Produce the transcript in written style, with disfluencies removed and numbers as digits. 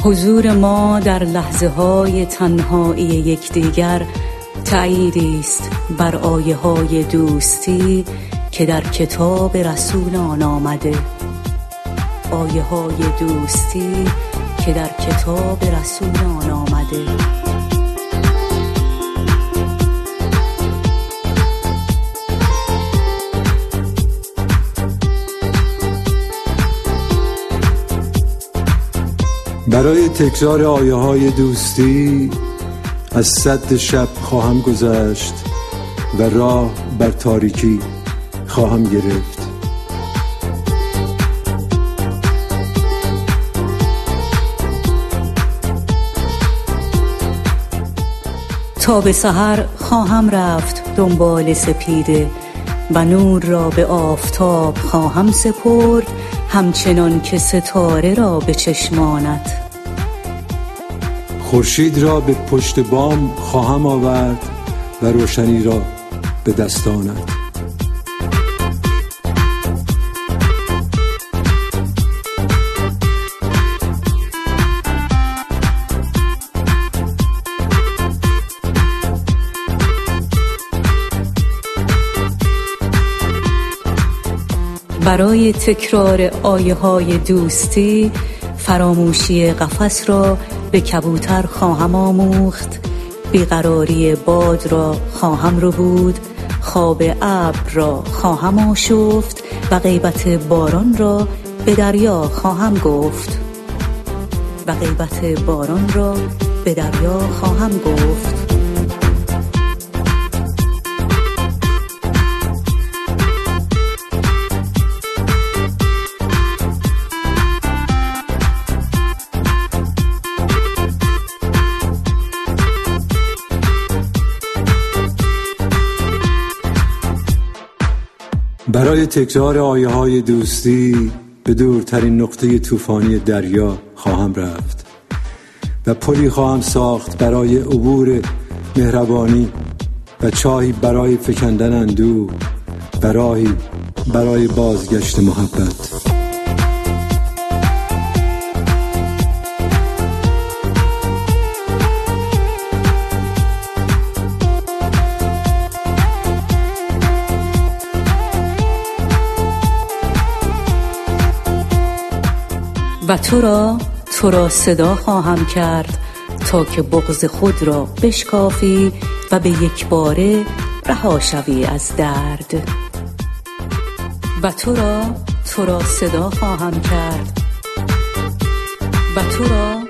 حضور ما در لحظه های تنهایی یکدیگر تأییدی است بر آیه های دوستی که در کتاب رسول آن آمده. آیه های دوستی که در کتاب رسول آن آمده. برای تکرار آیه های دوستی از سد شب خواهم گذشت و راه بر تاریکی خواهم گرفت. تا به سحر خواهم رفت دنبال سپیده و نور را به آفتاب خواهم سپرد، همچنان که ستاره را به چشمانت. خورشید را به پشت بام خواهم آورد و روشنی را به دستانت. برای تکرار آیه های دوستی فراموشی قفس را به کبوتر خواهم آموخت، بیقراری باد را خواهم ربود، خواب ابر را خواهم آشفت و غیبت باران را به دریا خواهم گفت. برای تکرار آیه های دوستی به دورترین نقطه طوفانی دریا خواهم رفت و پلی خواهم ساخت برای عبور مهربانی و چاهی برای فکندن اندوه و راهی برای بازگشت محبت. و تو را صدا خواهم کرد تا که بغض خود را بشکافی و به یک باره رها شوی از درد. و تو را صدا خواهم کرد